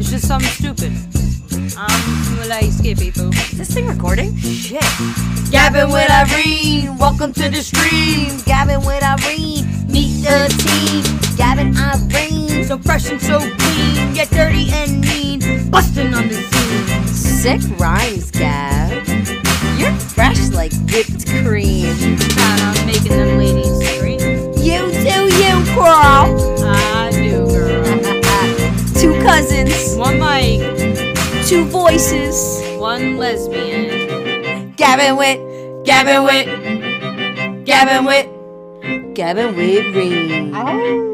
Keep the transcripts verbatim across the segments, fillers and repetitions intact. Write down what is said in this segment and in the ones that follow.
It's just something stupid. I'm like, skip people. Is this thing recording? Shit. Gavin with Irene, welcome to the stream. Gavin with Irene, meet the team. Gavin Irene, so fresh and so clean, yet dirty and mean, busting on the scene. Sick rhymes, Gav. You're fresh like whipped cream. Proud I'm making them ladies scream. You do you, girl. I do, girl. Two cousins. One mic, Two voices. one lesbian. Gavin with, Gavin with, Gavin with, Gavin with Reen. Oh.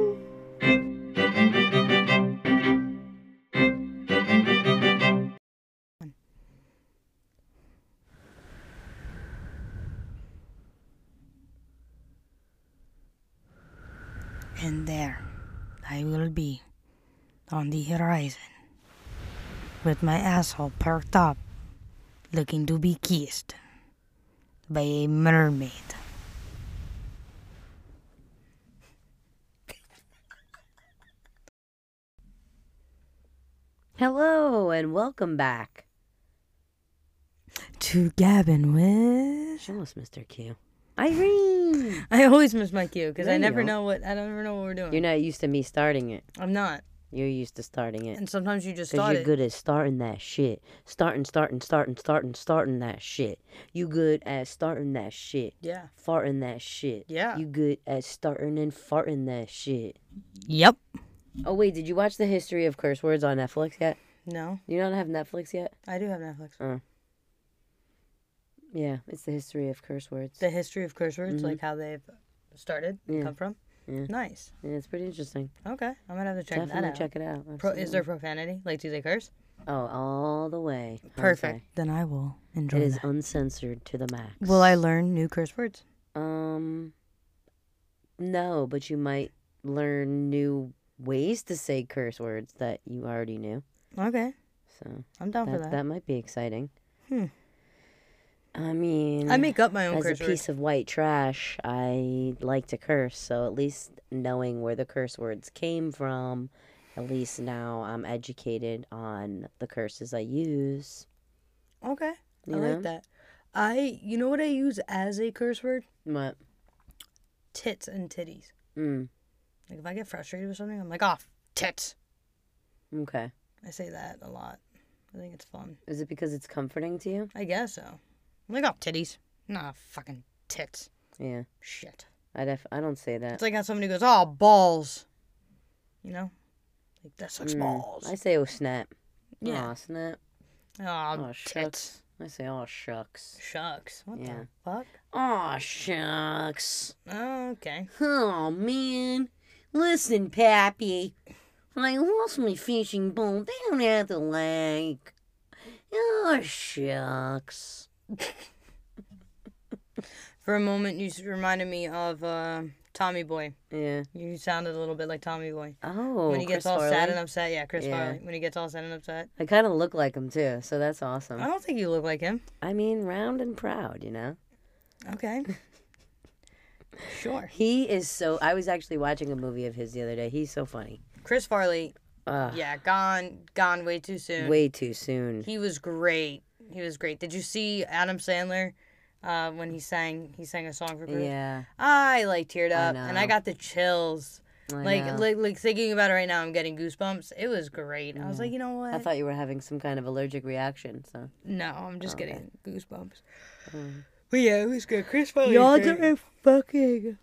And there I will be on the horizon with my asshole perked up, looking to be kissed by a mermaid. Hello and welcome back To Gavin with... Show us, Mister Q. Irene! I always miss my cue because No, I you never don't. know what I don't ever know what we're doing. You're not used to me starting it. I'm not, You're used to starting it. and sometimes you just Because start you're it. good at starting that shit. Starting, starting, starting, starting, starting that shit. You good at starting that shit. Yeah. Farting that shit. Yeah. You good at starting and farting that shit. Yep. Oh, wait, did you watch the history of curse words on Netflix yet? No, You don't have Netflix yet? I do have Netflix. Yeah, it's the history of curse words. The history of curse words, Mhm. like how they've started, Yeah. come from. Yeah. Nice. Yeah, it's pretty interesting. Okay, I'm gonna have to check Definitely that out. check it out. Pro- is there absolutely. profanity? Like, do they curse? Oh, all the way. I'd Perfect. say. Then I will enjoy It is that. uncensored to the max. Will I learn new curse words? Um, no, but you might learn new ways to say curse words that you already knew. Okay, So I'm down for that, that. that might be exciting. Hmm. I mean, I make up my own as a curse words. piece of white trash, I like to curse. So at least knowing where the curse words came from, at least now I'm educated on the curses I use. Okay, You I know? like that. I, you know what I use as a curse word? What? Tits and titties. Mm. Like if I get frustrated with something, I'm like, oh, tits. Okay. I say that a lot. I think it's fun. Is it because it's comforting to you? I guess so. I'm like, oh, titties. Nah, fucking tits. Yeah. Shit. I def- I don't say that. It's like how somebody goes, oh, balls. You know? Like, that sucks Mm, balls. I say, oh, snap. Yeah. Aw, snap. Oh, Aw, tits. shucks. I say, oh, shucks. Shucks. What Yeah. the fuck? Aw, shucks. Oh, okay. Oh, man. Listen, Pappy. I lost my fishing pole down at the lake. Oh, shucks. For a moment, you s- reminded me of uh, Tommy Boy. Yeah. You sounded a little bit like Tommy Boy. Oh, when he gets Chris all sad Farley? and upset. Yeah, Chris Yeah. Farley. When he gets all sad and upset. I kind of look like him, too, so that's awesome. I don't think you look like him. I mean, round and proud, you know? Okay. Sure. He is so... I was actually watching a movie of his the other day. He's so funny. Chris Farley, Ugh, yeah, gone gone way too soon. way too soon. He was great. He was great. Did you see Adam Sandler uh, when he sang he sang a song for Chris? Yeah. I like teared I up and I know. got the chills. I Like, know. like like thinking about it right now, I'm getting goosebumps. It was great. I was Yeah. like, you know what? I thought you were having some kind of allergic reaction, so... no, I'm just Okay. getting goosebumps. Mm. But yeah, it was good. Chris Farley. Y'all was great. are fucking...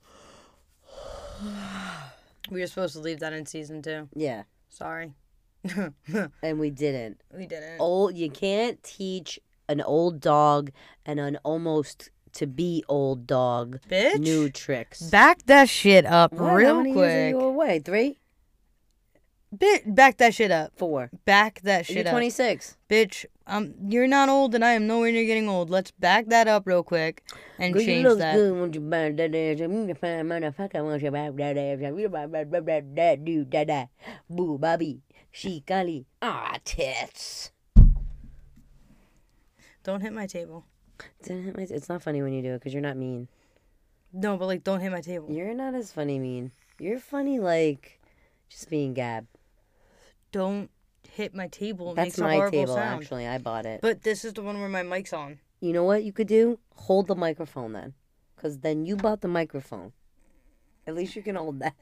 We were supposed to leave that in season two. Yeah, Sorry. and we didn't. We didn't. Old, you can't teach an old dog and an almost to be old dog Bitch. new tricks. Back that shit up What? How real many years are quick. you away? Three? Bit back that shit up. Four. Back that shit You're up. twenty-six. Bitch, um you're not old and I am nowhere near getting old. Let's back that up real quick and Girl, you change look that. good when you burn that ass. I'm gonna find motherfucker once you back that ass. I'm gonna buy that that dude da da. Boo Bobby. She Kali. Ah tits. Don't hit my table. It's not funny when you do it because you're not mean. No, but like don't hit my table. You're not as funny mean. You're funny like just being Gab. Don't hit my table. It That's makes a my horrible table, sound. actually. I bought it. But this is the one where my mic's on. You know what you could do? Hold the microphone then. Because then you bought the microphone. At least you can hold that.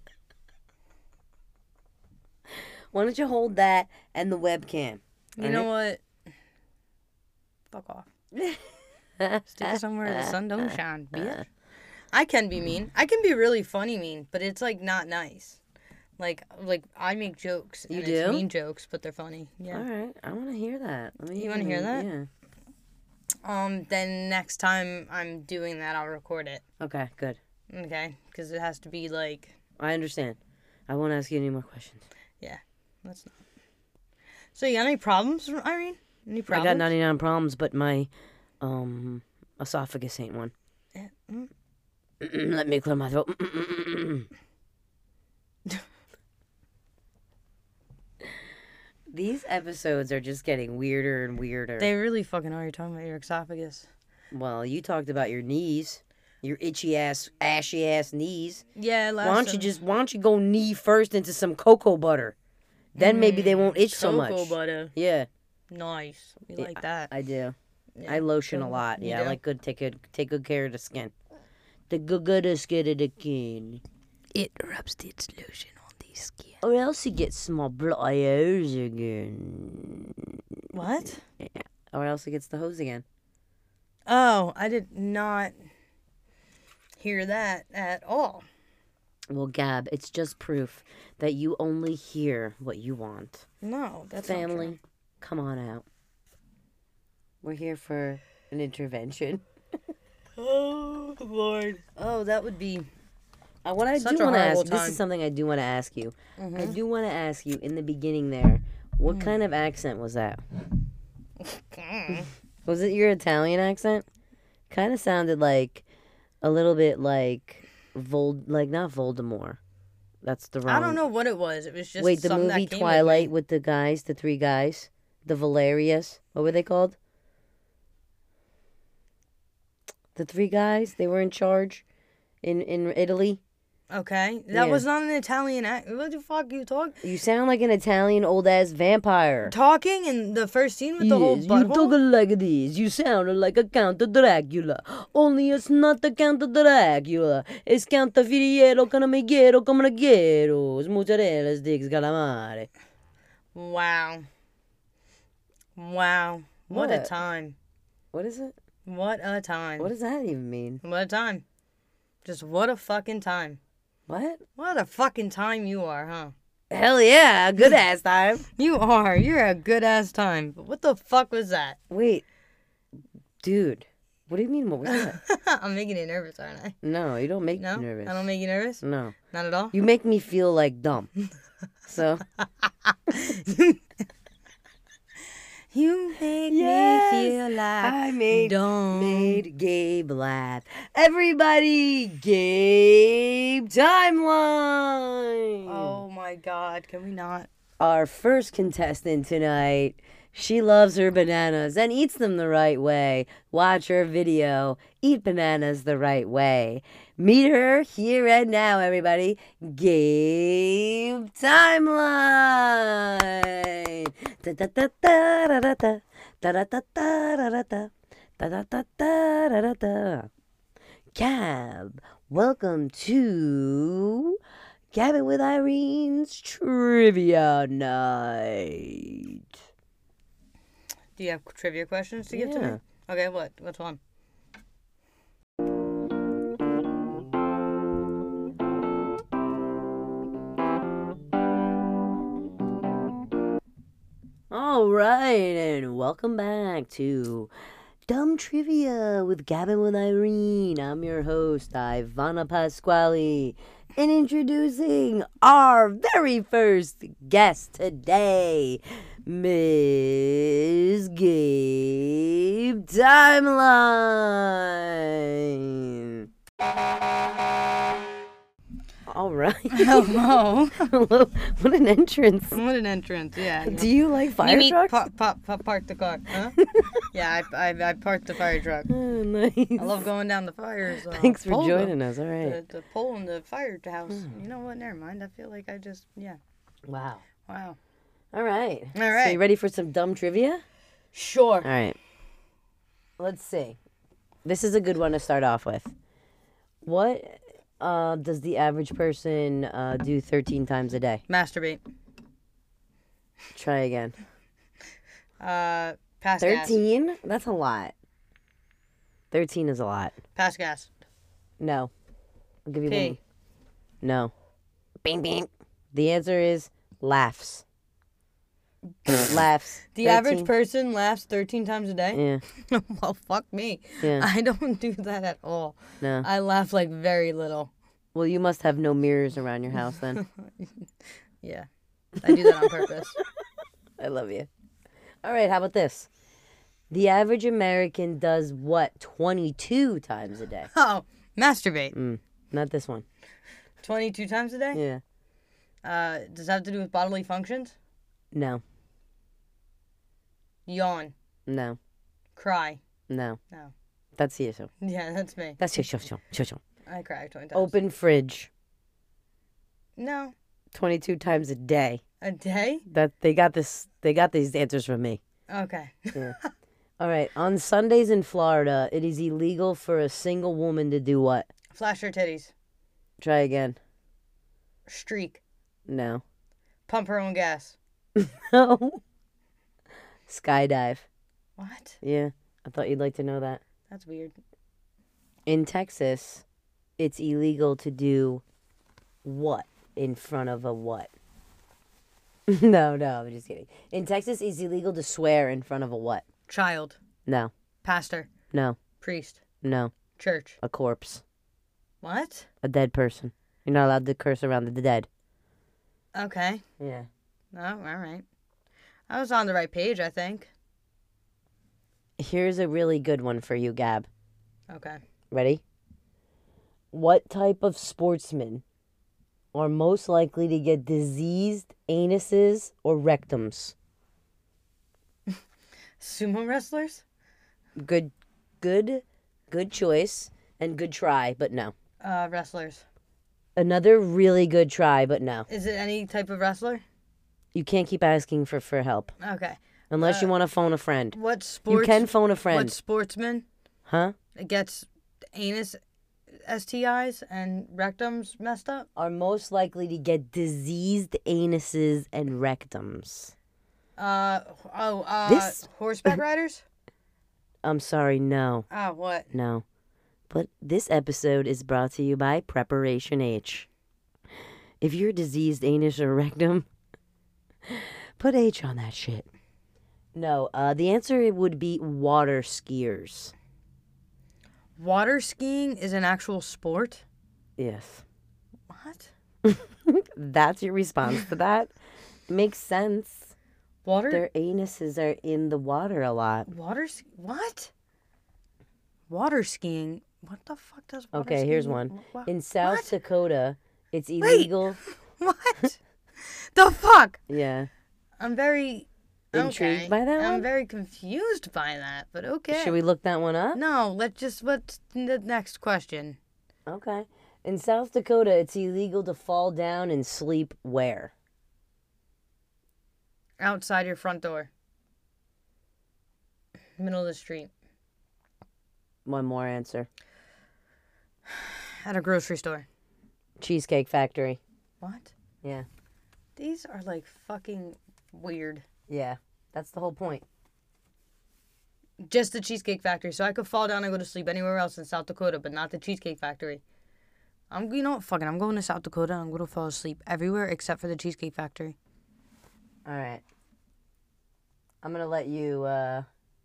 Why don't you hold that and the webcam? You know what? Fuck off. Stick it somewhere the sun don't shine, bitch. I can be mean. I can be really funny mean, but it's like not nice. Like like I make jokes. You and do? It's mean jokes, but they're funny. Yeah. All right. I want to hear that. Let me You wanna hear that? Yeah. Um. Then next time I'm doing that, I'll record it. Okay, good. Okay, because it has to be like. I understand. I won't ask you any more questions. Yeah, that's not. So you got any problems, Irene? Any problems? I got ninety-nine problems, but my um esophagus ain't one. Yeah. Mm. Let me clear my throat. These episodes are just getting weirder and weirder. They really fucking are. You're talking about your esophagus. Well, you talked about your knees, your itchy ass, ashy ass knees. Yeah, last Why don't you time- just why don't you go knee first into some cocoa butter? Then maybe they won't itch so much. Cocoa butter. Yeah, Nice. We Yeah, like that. I do. Yeah. I lotion a Cool. lot. You Yeah, I do? like good take good take good care of the skin. The good good skin of the skin. It rubs its lotion on the skin. Or else you get small blows again. What? Or else it gets the hose again. Oh, I did not hear that at all. Well, Gab, it's just proof that you only hear what you want. No, that's not Family, true. come on out. We're here for an intervention. Oh, Lord. Oh, that would be... Uh, what I Such do a want to horrible ask, this time. is something I do want to ask you. I Mhm. do want to ask you in the beginning there, what Mm. kind of accent was that? Mm. Was it your Italian accent? Kind of sounded like a little bit like Vold, like not Voldemort. That's the wrong. I don't know what it was. It was just Wait, the something movie that came Twilight with with the guys, the three guys, the Valerius. What were they called? The three guys. They were in charge in in Italy. me. Okay. That Yeah. was not an Italian act. What the fuck you talking? You sound like an Italian old ass vampire. Talking in the first scene with the whole Yes, you talk butthole? like this. You sound like a Count of Dracula. Only it's not the Count of Dracula. It's Count of Filiero, Canamigero, Comanagero, Mozzarella sticks, calamare. Wow. Wow. What, a What? time. What is it? What a time. What does that even mean? What a time. Just what a fucking time. What? What a fucking time you are, huh? Hell yeah, good ass time. You are. You're a good ass time. But what the fuck was that? Wait, dude, what do you mean? What was that? I'm making you nervous, aren't I? No, you don't make No? me nervous. I don't make you nervous? No, Not at all? you make me feel like dumb. So You make Yes, me feel like I made dumb. made Gabe laugh. Everybody, Gabe timeline. Oh my god, can we not? Our first contestant tonight. She loves her bananas and eats them the right way. Watch her video. Eat bananas the right way. Meet her here and now, everybody. Gabe Timeline. Da da da da da da da da da da da da da da da da da da. Gab, welcome to Gabby with Irene's Trivia Night. Do you have trivia questions to give to me? Yeah. Okay, what? What's one? All right, and welcome back to Dumb Trivia with Gavin with Irene. I'm your host, Ivana Pasquale, and introducing our very first guest today, Miss Gabe Timeline. All right. Hello. Hello. What an entrance. What an entrance, yeah. Do you like fire Mimi, trucks? Pop, pop, pop, park the car. Huh? Yeah, I, I, I parked the fire truck. Oh, nice. I love going down the fires. Uh, Thanks for pole, joining the, us. All right. The, the pole in the firehouse. You know what? Never mind. I feel like I just, yeah. Wow. Wow. All right. All So right. you ready for some dumb trivia? Sure. All right. Let's see. This is a good one to start off with. What uh, does the average person uh, do thirteen times a day? Masturbate. Try again. Uh, pass gas. thirteen? That's a lot. thirteen is a lot. Pass gas. No. I'll give you one. Pee. No. Bing, bing. The answer is laughs. laughs. The average thirteen. person laughs thirteen times a day? Yeah. Well, fuck me. Yeah. I don't do that at all. No. I laugh like very little. Well, you must have no mirrors around your house then. Yeah. I do that on purpose. I love you. All right, how about this? The average American does what twenty-two times a day? Oh, masturbate. Mm, not this one. twenty-two times a day? Yeah. Uh, does that have to do with bodily functions? No. Yawn. No. Cry. No. No. That's you. So. Yeah, that's me. That's you. Show, show, show, show. I cry twenty times. Open fridge. No. twenty-two times a day. A day? That they got this. They got these answers from me. Okay. Yeah. All right. On Sundays in Florida, it is illegal for a single woman to do what? Flash her titties. Try again. Streak. No. Pump her own gas. No. Skydive. What? Yeah. I thought you'd like to know that. That's weird. In Texas, it's illegal to do what in front of a what? no, no, I'm just kidding. In Texas, it's illegal to swear in front of a what? Child. No, Pastor. no, Priest. no. Church. A corpse. What? A dead person. You're not allowed to curse around the dead. Okay. Yeah. Oh, all right. I was on the right page, I think. Here's a really good one for you, Gab. Okay. Ready? What type of sportsmen are most likely to get diseased anuses or rectums? Sumo wrestlers? Good, good, good choice and good try, but no. Uh, wrestlers. Another really good try, but no. Is it any type of wrestler? You can't keep asking for, for help Okay. unless Uh, you want to phone a friend. What sports? You can phone a friend, What sportsman huh? gets anus S T Is and rectums messed up? Are most likely to get diseased anuses and rectums. Uh oh. Uh, This- horseback riders? I'm sorry, no, Ah, what? no. But this episode is brought to you by Preparation H. If you're diseased anus or rectum, put H on that shit. No, uh, the answer would be water skiers. Water skiing is an actual sport? Yes. What? That's your response to that? Makes sense. Water? Their anuses are in the water a lot. Water ski- What? Water skiing? What the fuck does water Okay, skiing? here's one. Wha- In South what? Dakota, it's illegal. What? The fuck? Yeah. I'm very Intrigued okay. by that I'm one? very confused by that, but okay. Should we look that one up? No, let's just what's the next question? Okay. In South Dakota, it's illegal to fall down and sleep where? Outside your front door. Middle of the street. One more answer. At a grocery store. Cheesecake Factory. What? Yeah. These are like fucking weird. Yeah. That's the whole point. Just the Cheesecake Factory. So I could fall down and go to sleep anywhere else in South Dakota, but not the Cheesecake Factory. I'm, you know what? Fucking, I'm going to South Dakota and I'm going to fall asleep everywhere except for the Cheesecake Factory. All right. I'm going to let you, uh...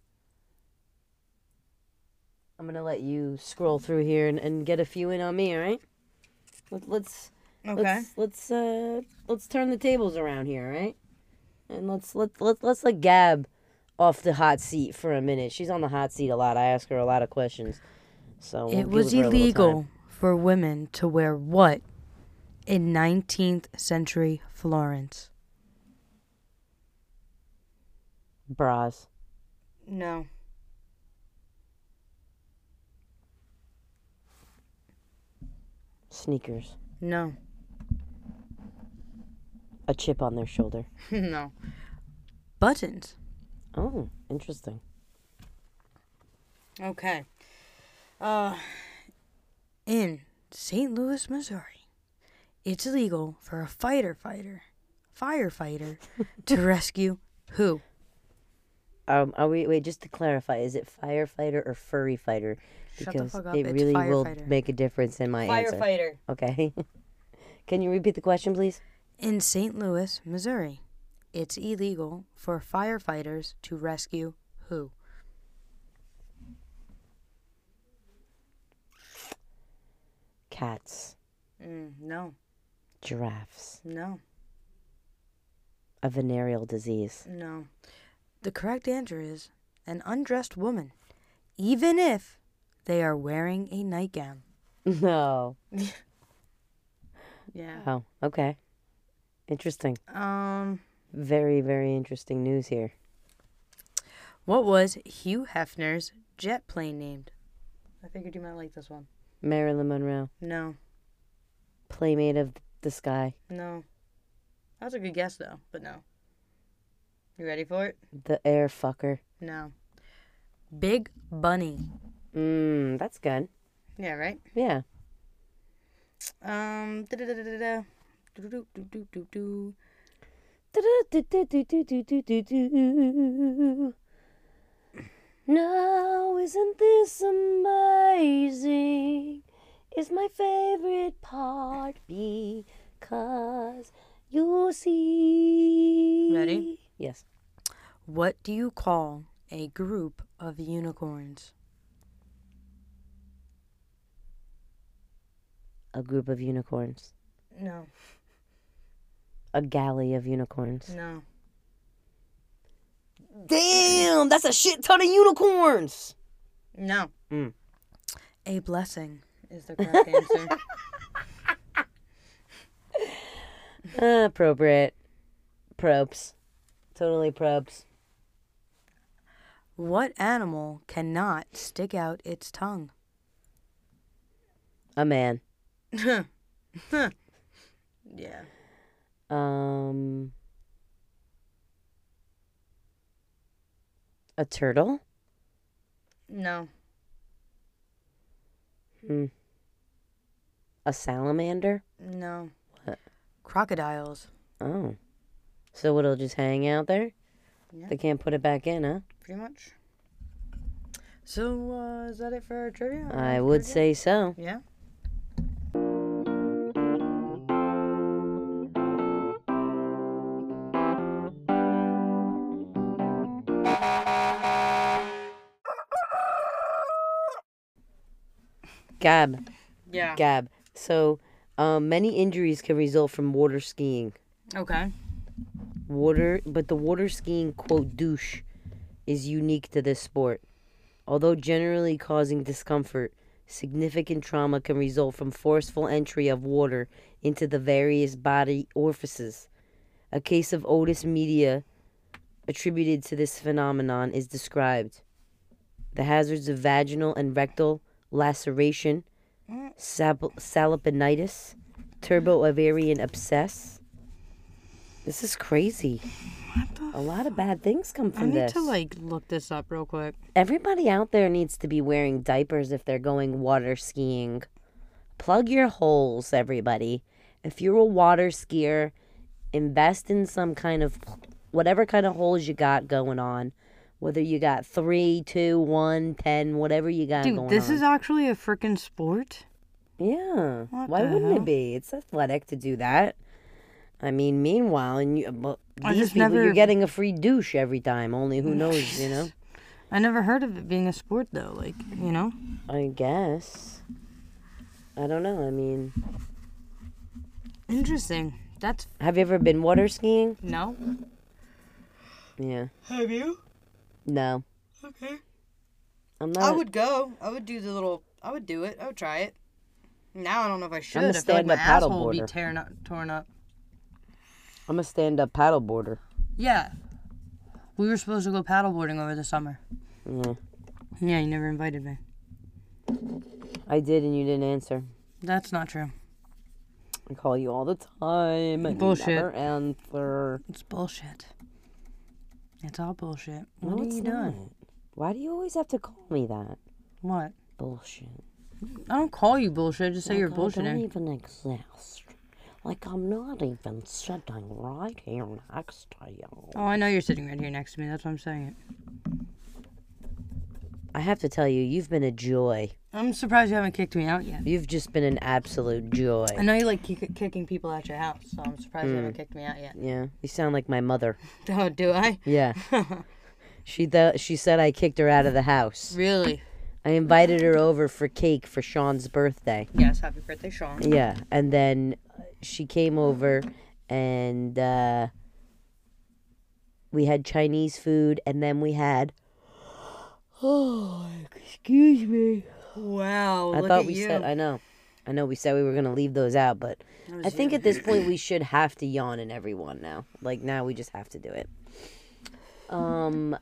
I'm going to let you scroll through here and, and get a few in on me, all right? Let, let's... Okay. Let's let's uh let's turn the tables around here, all right? And let's let let let's let Gab off the hot seat for a minute. She's on the hot seat a lot. I ask her a lot of questions. So we'll It was give her a little illegal time. for women to wear what in nineteenth century Florence? Bras. No. Sneakers. No. A chip on their shoulder. No. Buttons. Oh, interesting. Okay. Uh, in Saint Louis, Missouri, it's illegal for a fighter fighter, firefighter, to rescue who? Um, are we wait? Just to clarify, is it firefighter or furry fighter? Shut the Because fuck up, it it's really will firefighter. make a difference in my answer. Firefighter. Okay. Can you repeat the question, please? In Saint Louis, Missouri, it's illegal for firefighters to rescue who? Cats, Mm, no, giraffes, no, a venereal disease. no. The correct answer is an undressed woman, even if they are wearing a nightgown. No. Yeah. Oh, okay. Interesting. Um, Very, very interesting news here. what was Hugh Hefner's jet plane named? I figured you might like this one. Marilyn Monroe, No, playmate of the sky, no. That was a good guess, though, but no. You ready for it? the air fucker. No. Big Bunny. Mmm, that's good. Yeah, right? Yeah. Um, da-da-da-da-da. Do-do-do-do-do-do. Now, isn't this amazing? Is my favorite part because you see. Ready? Yes. What do you call a group of unicorns? A group of unicorns. No, A galley of unicorns. no. Damn, that's a shit ton of unicorns. No. Mm. A blessing is the correct answer. Uh, appropriate. Probes. Totally probes. What animal cannot stick out its tongue? A man. Yeah. Um. A turtle? No. Hmm. A salamander? No. What? Crocodiles. Oh. So it'll just hang out there? Yeah. They can't put it back in, huh? Pretty much. So, uh, is that it for our trivia? I would Trivia? say so. Yeah. Gab. Yeah. Gab. So, um, many injuries can result from water skiing. Okay. Water, but the water skiing, quote, douche is unique to this sport. Although generally causing discomfort, significant trauma can result from forceful entry of water into the various body orifices. A case of otis media attributed to this phenomenon is described. The hazards of vaginal and rectal laceration, sap- salpinitis, turbo-ovarian abscess. This is crazy. A lot of bad things come I from need this. to, like, look this up real quick. Everybody out there needs to be wearing diapers if they're going water skiing. Plug your holes, everybody. If you're a water skier, invest in some kind of, whatever kind of holes you got going on. Whether you got three, two, one, ten, whatever you got Dude, going this on. is actually a freaking sport. Yeah. What Why the wouldn't hell? it be? It's athletic to do that. I mean, meanwhile, and you, well, I these just people, never- you're getting a free douche every time. Only who knows, you know? I never heard of it being a sport, though. Like, you know? I guess. I don't know. I mean, Interesting. That's... have you ever been water skiing? No? Yeah. Have you? No. Okay. I'm not. I would go. I would do the little... I would do it. I would try it. Now I don't know if I should. a I feel like my stand-up asshole would be paddleboarder. tearing up, torn up. I'm a stand-up paddleboarder. Yeah. We were supposed to go paddleboarding over the summer. Yeah. Yeah, you never invited me. I did, and you didn't answer. That's not true. I call you all the time. And Bullshit. You never answer. It's bullshit. It's all bullshit. No, What are it's you not. doing? Why do you always have to call me that? What? Bullshit. I don't call you bullshit. I just say Like you're I don't bullshitting. even exist. Like I'm not even sitting right here next to you. Oh, I know you're sitting right here next to me. That's why I'm saying it. I have to tell you, you've been a joy. I'm surprised you haven't kicked me out yet. You've just been an absolute joy. I know you like kick- kicking people out your house, so I'm surprised you Mm. haven't kicked me out yet. Yeah, you sound like my mother. Oh, do I? Yeah. She th- she said I kicked her out of the house. Really? I invited her over for cake for Sean's birthday. Yes, happy birthday, Sean. Yeah, and then she came over and uh, we had Chinese food, and then we had. Oh, excuse me. Wow, I look thought at we you. said. I know, I know. We said we were gonna leave those out, but That was I think you. at this point we should have to yawn in everyone now. Like now, we just have to do it. Um.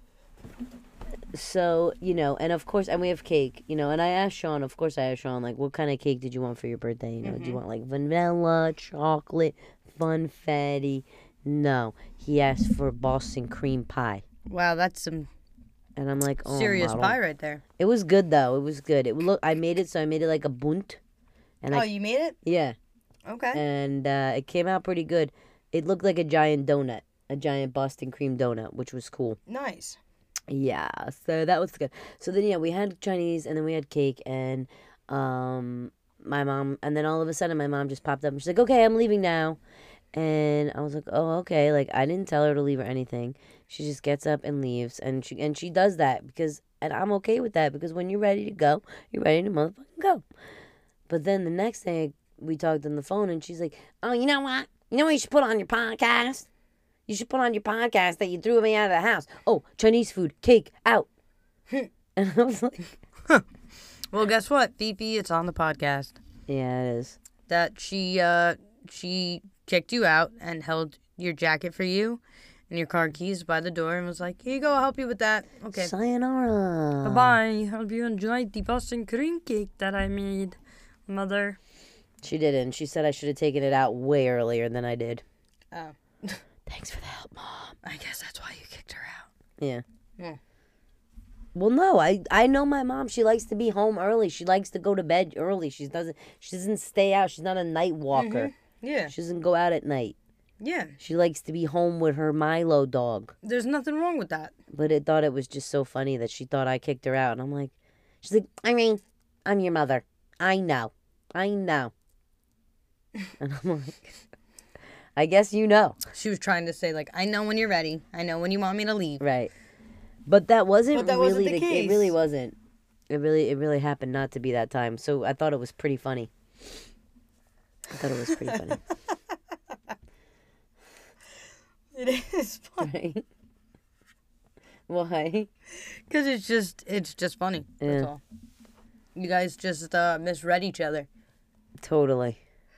So you know, and of course, and we have cake. You know, and I asked Sean. Of course, I asked Sean like, what kind of cake did you want for your birthday? You know, do you want like vanilla, chocolate, funfetti? No, he asked for Boston cream pie, Wow, that's some and I'm like, oh, serious model. pie right there. It was good though. It was good. It look. I made it, so I made it like a bunt, and Oh, I you made it? yeah. Okay. and uh, it came out pretty good. It looked like a giant donut, a giant Boston cream donut, which was cool. Nice. Yeah, so that was good. So then, yeah, we had Chinese, and then we had cake, and um, my mom, and then all of a sudden, my mom just popped up, and she's like, "Okay, I'm leaving now," and I was like, "Oh, okay." Like I didn't tell her to leave or anything. She just gets up and leaves, and she and she does that because, and I'm okay with that because when you're ready to go, you're ready to motherfucking go. But then the next day, we talked on the phone, and she's like, "Oh, you know what? You know what you should put on your podcast? You should put on your podcast that you threw me out of the house. Oh, Chinese food, cake, out." And I was like, Well, guess what, Fifi? It's on the podcast yeah, it is. that she uh she kicked you out and held your jacket for you and your car keys by the door and was like, "Here you go. I'll help you with that." Okay. Sayonara. Bye bye. Hope you enjoyed the Boston cream cake that I made, Mother. She didn't. She said I should have taken it out way earlier than I did. Oh. Thanks for the help, Mom. I guess that's why you kicked her out. Yeah. Yeah. Well, no, I I know my mom. She likes to be home early. She likes to go to bed early. She doesn't. She doesn't stay out. She's not a night walker. Yeah. She doesn't go out at night. Yeah. She likes to be home with her Milo dog. There's nothing wrong with that. But it thought it was just so funny that she thought I kicked her out, and I'm like, she's like, I mean, I'm your mother. I know. I know. And I'm like, I guess you know. She was trying to say, like, I know when you're ready. I know when you want me to leave. Right. But that wasn't But that really wasn't the It case. really wasn't. It really it really happened not to be that time. So I thought it was pretty funny. I thought it was pretty funny. It is funny. Right? Why? Because it's just, it's just funny. That's Yeah. all. You guys just uh, misread each other. Totally.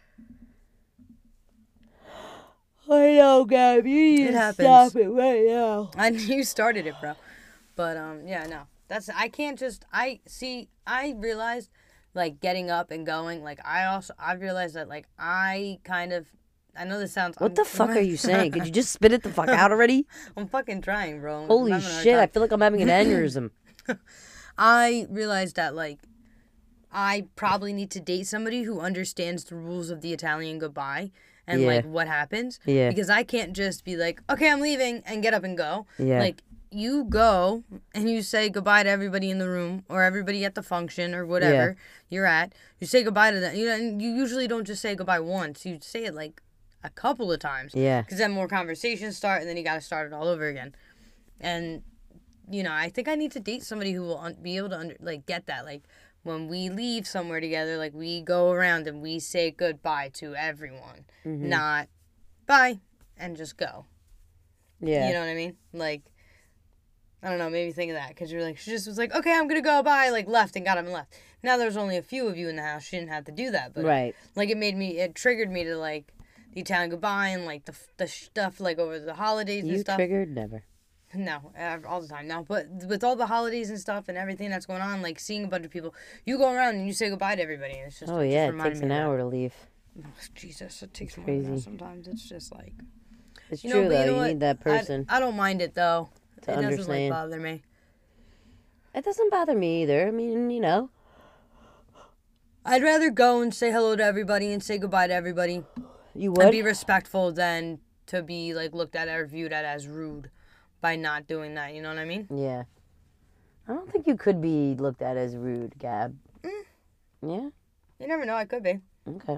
I know, Gab. You need It to happens. stop it right now. I knew you started it, bro. But, um, yeah, no. That's, I can't just, I, see, I realized, like, getting up and going, like, I also, I realized that, like, I kind of, I know this sounds... What I'm- the fuck are you saying? Could you just spit it the fuck out already? I'm fucking trying, bro. I'm Holy having a hard shit, I time. feel like I'm having an aneurysm. I realized that, like, I probably need to date somebody who understands the rules of the Italian goodbye and, Yeah. like, what happens. Yeah. Because I can't just be like, okay, I'm leaving, and get up and go. Yeah. Like, you go and you say goodbye to everybody in the room or everybody at the function or whatever you're at. You say goodbye to them. You know, and you usually don't just say goodbye once. You say it, like, a couple of times. Yeah. Because then more conversations start, and then you got to start it all over again. And, you know, I think I need to date somebody who will un- be able to, under- like, get that. Like, when we leave somewhere together, like, we go around and we say goodbye to everyone. Mm-hmm. Not bye and just go. Yeah. You know what I mean? Like, I don't know, maybe think of that. Because you're like, she just was like, okay, I'm going to go, bye. Like, left and got up and left. Now there's only a few of you in the house. She didn't have to do that. But, Right. like, it made me, it triggered me to, like, the Italian goodbye and, like, the the stuff, like, over the holidays and You stuff. triggered? Never. No, uh, all the time. No, but with all the holidays and stuff and everything that's going on, like, seeing a bunch of people, you go around and you say goodbye to everybody. And it's just, Oh, it just yeah, it reminded takes me an of that. hour to leave. Oh, Jesus, it takes more crazy. than that sometimes. It's just like... It's You true, know, but though. you know You what? need that person. I, I don't mind it, though. To It doesn't, like, understand. bother me. It doesn't bother me either. I mean, you know. I'd rather go and say hello to everybody and say goodbye to everybody. You And would? be respectful than to be, like, looked at or viewed at as rude by not doing that. You know what I mean? Yeah. I don't think you could be looked at as rude, Gab. Mm. Yeah? You never know. I could be. Okay.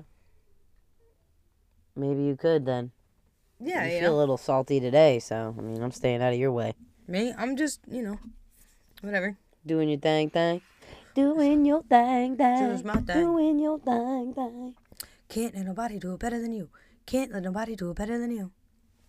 Maybe you could then. Yeah, you you feel know. a little salty today, so, I mean, I'm staying out of your way. Me? I'm just, you know, whatever. Doing your thing, thing. Doing your thing, Doing thing. my thing. Doing your thing, thing. Can't let nobody do it better than you. Can't let nobody do it better than you.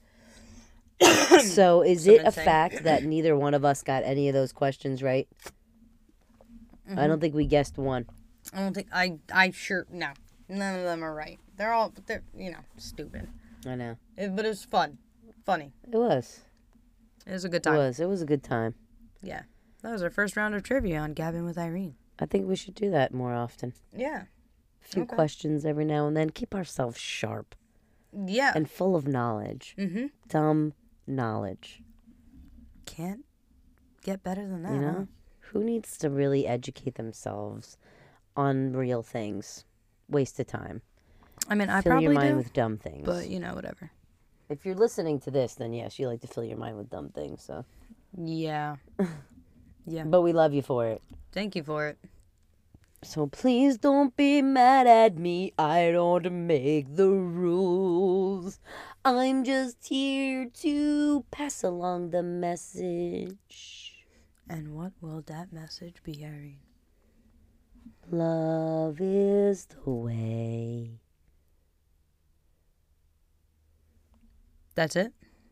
So, is Some it a insane. fact that neither one of us got any of those questions right? Mm-hmm. I don't think we guessed one. I don't think, I, I sure, no. None of them are right. They're all, they're, you know, stupid. I know. It, but it was fun. Funny. It was. It was a good It time. was. It was a good time. Yeah. That was our first round of trivia on Gabbing with Irene. I think we should do that more often. Yeah. A few Okay. questions every now and then. Keep ourselves sharp Yeah. and full of knowledge. Mm-hmm. Dumb knowledge. Can't get better than that. You huh? know? Who needs to really educate themselves on real things? Waste of time. I mean, I fill probably your mind do, with dumb things. but you know, whatever. If you're listening to this, then yes, you like to fill your mind with dumb things. So, Yeah. Yeah. but we love you for it. Thank you for it. So please don't be mad at me. I don't make the rules. I'm just here to pass along the message. And what will that message be, Irene? Love is the way. That's it?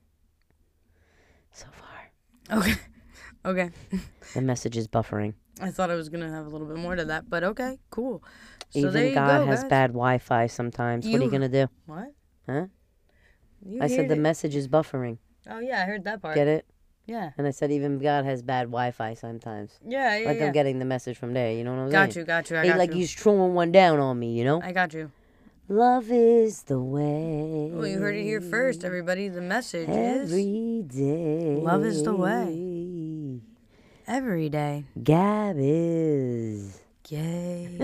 So far. Okay. Okay. The message is buffering. I thought I was going to have a little bit more to that, but okay, cool. So there Even you God go, has guys. bad Wi-Fi sometimes. What are you You- going to do? What? Huh? You I said heard the it. message is buffering. Oh, yeah, I heard that part. Get it? Yeah. And I said even God has bad Wi-Fi sometimes. Yeah, yeah, Like yeah. I'm getting the message from there. You know what I'm Got saying? you, got you, I Hey, got like you. he's throwing one down on me, you know? I got you. Love is the way. Well, you heard it here first, everybody. The message is Every day. Love is the way. every day. Gab is. Yay.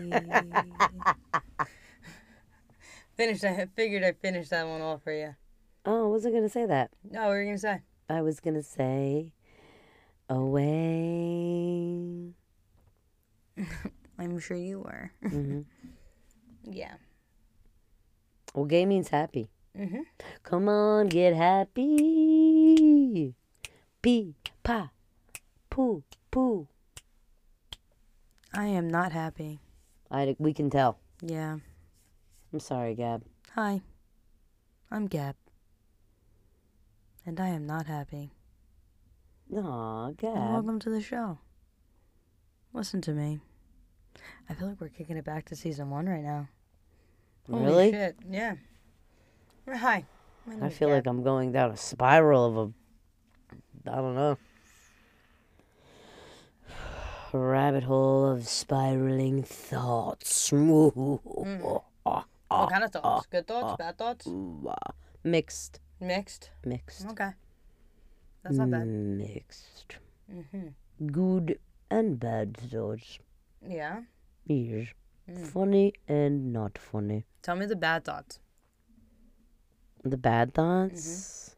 Finished. I figured I finished that one off for you. Oh, I wasn't going to say that. No, what were you going to say? I was going to say away. I'm sure you were. hmm Yeah. Well, gay means happy. Mm-hmm. Come on, get happy. Pee, pa, poo, poo. I am not happy. I, we can tell. Yeah. I'm sorry, Gab. Hi. I'm Gab. And I am not happy. Aw, And Gab. welcome to the show. Listen to me. I feel like we're kicking it back to season one right now. Holy Really? shit. Yeah. Well, Hi. My name I is feel Gab. like I'm going down a spiral of a, I don't know, a rabbit hole of spiraling thoughts. What kind of thoughts? Good thoughts? Bad thoughts? Mixed. Mixed? Mixed. Okay. That's not bad. Mixed. Mm-hmm. Good and bad thoughts. Yeah. Yes. Mm. Funny and not funny. Tell me the bad thoughts. The bad thoughts?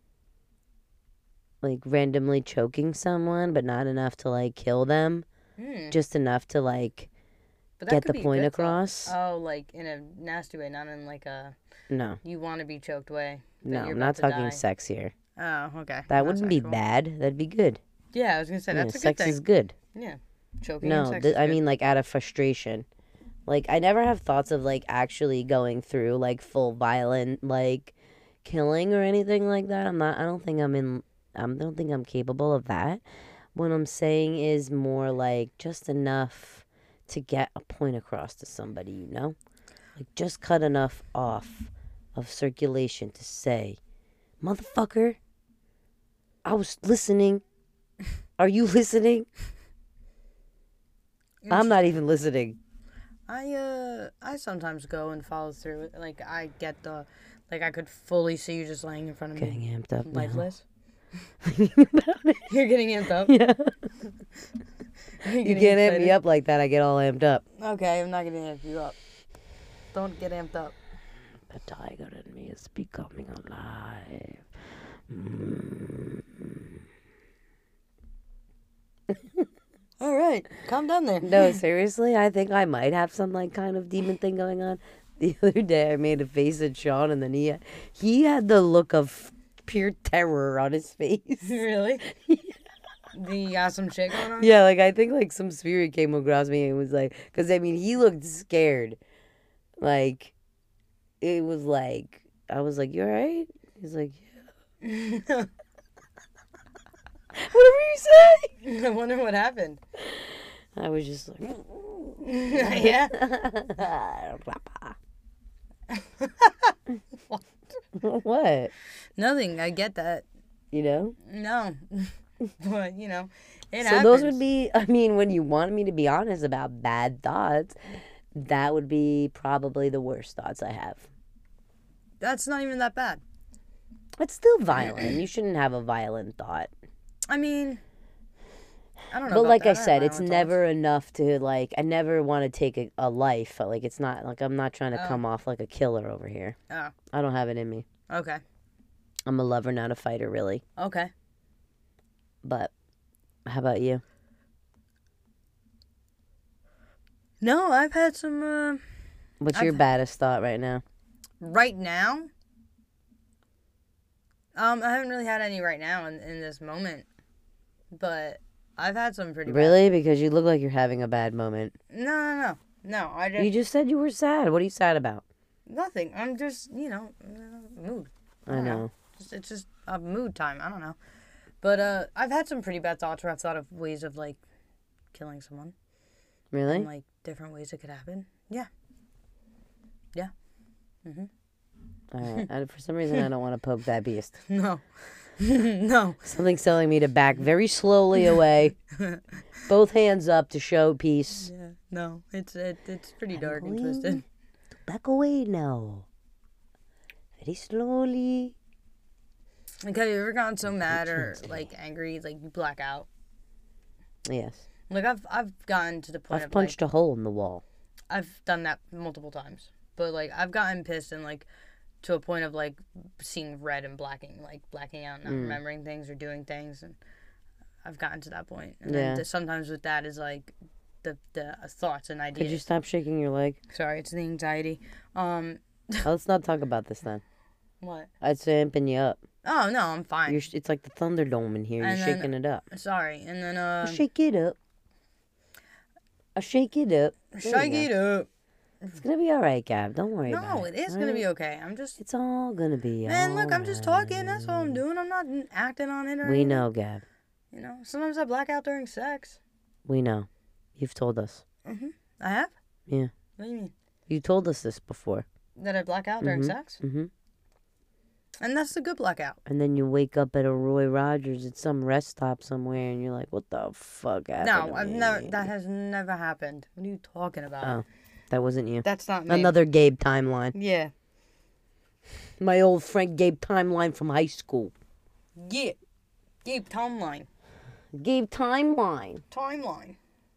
Like randomly choking someone, but not enough to like kill them. Hmm. Just enough to like But that get could the be point good thoughts. across. Oh, like in a nasty way, not in like a No. you want to be choked way. that No, you're I'm not about to talking die. sex here. Oh, okay. That Not wouldn't be sexual. bad. That'd be good. Yeah, I was gonna say Yeah, that's a good sex thing. is good. Yeah, choking. No, and sex th- is I good. mean like out of frustration. Like I never have thoughts of like actually going through like full violent like killing or anything like that. I'm not. I don't think I'm in. I don't think I'm capable of that. What I'm saying is more like just enough to get a point across to somebody. You know, like just cut enough off of circulation to say, "Motherfucker, I was listening. Are you listening?" I'm not even listening. I uh I sometimes go and follow through it. Like I get the, like I could fully see you just laying in front of Getting me, amped up now. lifeless. Thinking about it. You're getting amped up. Yeah. You're You getting can't amp excited? me up like that. I get all amped up. Okay, I'm not gonna amp you up. Don't get amped up. The tiger in me is becoming alive. Mm. All right, calm down there. No, seriously, I think I might have some like kind of demon thing going on. The other day, I made a face at Sean, and then he had, he had the look of pure terror on his face. Really? Do you got some shit going on? Yeah, like I think like some spirit came across me and was like, because I mean he looked scared, like it was like I was like, you alright? He's like, yeah. Whatever you say. I wonder what happened. I was just like, Yeah. what? Nothing. I get that. You know? No. But, you know, it So happens. those would be, I mean, when you wanted me to be honest about bad thoughts, that would be probably the worst thoughts I have. That's not even that bad. It's still violent. You shouldn't have a violent thought. I mean, I don't know. But about like that. I have said, it's violent never enough to like, I never want to take a, a life. Like it's not, like I'm not trying to Oh. come off like a killer over here. thoughts. I don't have it in me. Oh, okay. I'm a lover, not a fighter, really. Okay. But how about you? No, I've had some, uh, What's your I've- baddest thought right now? right now. Um, I haven't really had any right now in, in this moment. But I've had some pretty bad. Really? Because you look like you're having a bad moment. No, no, no. No, I just, You just said you were sad. What are you sad about? nothing. I'm just, you know, uh, mood. I don't know. Just, it's just a mood time. I don't know. But uh, I've had some pretty bad thoughts where I've thought of ways of, like, killing someone. Really? And, like, different ways it could happen. Yeah. Yeah. Mm-hmm. All right. I, for some reason, I don't want to poke that beast. No. No. Something's telling me to back very slowly away. Both hands up to show peace. Yeah. No. It's it, it's pretty I'm dark and going twisted. Back away now. Very slowly. Like, have you ever gotten so mad or, Gently. like, angry, like, you black out? Yes. Like, I've I've gotten to the point I've of, punched a hole in the wall. like, I've done that multiple times. But, like, I've gotten pissed and, like, to a point of, like, seeing red and blacking, like, blacking out, not Mm. remembering things or doing things. And I've gotten to that point. And Yeah. then th- sometimes with that is, like, the, the thoughts and ideas. Could you stop shaking your leg? Sorry, it's the anxiety. Um, Oh, let's not talk about this then. what? It's amping you up. Oh, no, I'm fine. You're, sh- it's like the Thunderdome in here. You're And then- shaking it up. Sorry. And then, uh, I'll shake it up. I'll shake it up. There you shake go. it up. It's gonna be all right, Gab. Don't worry about No, it. it is all going to right? be okay. I'm just, It's all gonna be man, look, I'm just talking. That's all I'm alright. doing. I'm not n- acting on it or We anything. know, Gab. You know, sometimes I black out during sex. We know. You've told us. I have? Yeah. What do you mean? You told us this before. That I black out during Mhm. sex? Mm-hmm. And that's the good blackout. And then you wake up at a Roy Rogers at some rest stop somewhere, and you're like, "What the fuck happened?" No, to I've me?" never. That has never happened. What are you talking about? Oh, that wasn't you. That's not me. Another Gabe timeline. Yeah. My old friend Gabe timeline from high school. Yeah. Gabe timeline. Gabe timeline. Timeline.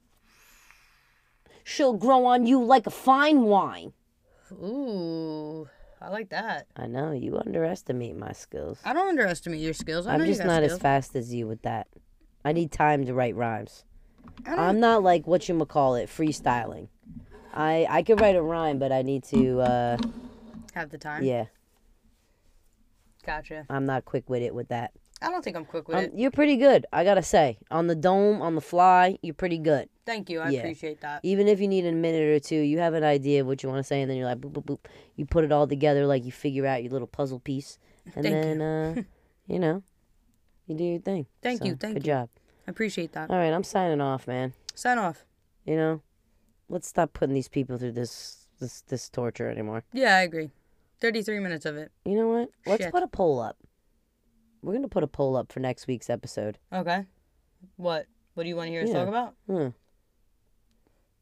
She'll grow on you like a fine wine. Ooh, I like that. I know you underestimate my skills. I don't underestimate your skills. I know I'm you just got not as skills. fast as you with that. I need time to write rhymes. I don't, I'm not like what you call it, freestyling. I I could write a rhyme, but I need to. uh have the time. Yeah, Gotcha. I'm not quick with it with that. I don't think I'm quick with Um, it. you're pretty good, I gotta say. On the dome, on the fly, you're pretty good. Thank you. I yeah. appreciate that. Even if you need a minute or two, you have an idea of what you want to say, and then you're like, boop, boop, boop. You put it all together, like you figure out your little puzzle piece, and Thank then, uh, you know, you do your thing. Thank So, you, thank good you. job. I appreciate that. All right, I'm signing off, man. Sign off. You know, let's stop putting these people through this this this torture anymore. Yeah, I agree. thirty-three minutes of it. You know what? Let's Shit. put a poll up. We're gonna put a poll up for next week's episode. Okay. What? What do you want to hear us Yeah. talk about? Hmm.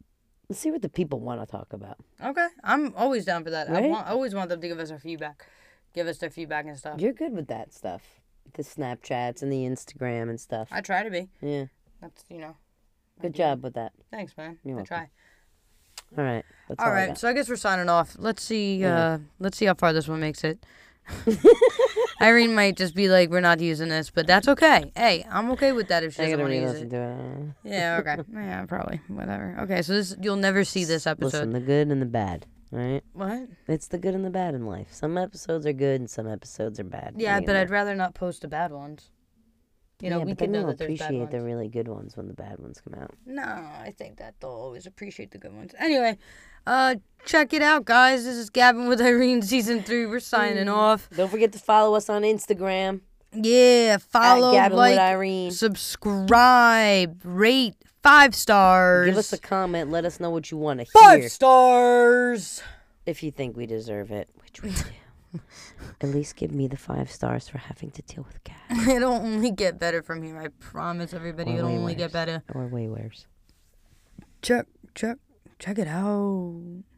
Let's see what the people want to talk about. Okay, I'm always down for that. I Right? want, I always want them to give us their feedback, give us their feedback and stuff. You're good with that stuff. The Snapchats and the Instagram and stuff. I try to be. Yeah. That's you know. Good job with that. Thanks, man. You're I welcome. try. All right. That's All all I right, got. so I guess we're signing off. Let's see. Yeah. Uh, let's see how far this one makes it. Irene might just be like, "We're not using this," but that's okay. Hey, I'm okay with that if she I doesn't gotta want to use re-listen it. to it. Yeah. Okay. Yeah. Probably. Whatever. Okay. So this you'll never see this episode. Listen, the good and the bad. All right. What? It's the good and the bad in life. Some episodes are good and some episodes are bad. Yeah, What are you but gonna I'd rather not post the bad ones. You know, yeah, we but can then know they'll that there's bad appreciate ones. the really good ones when the bad ones come out. No, I think that they'll always appreciate the good ones. Anyway, uh, check it out, guys. This is Gavin with Irene, season three. We're signing off. Don't forget to follow us on Instagram. Yeah, follow, at Gavin like, with Irene. subscribe, rate, five stars. Give us a comment. Let us know what you want to five hear. stars. If you think we deserve it, which we do. At least give me the five stars for having to deal with cats. It'll only get better from here. I promise everybody. Or It'll way only get worse. better. Or way worse. Check, check, check it out.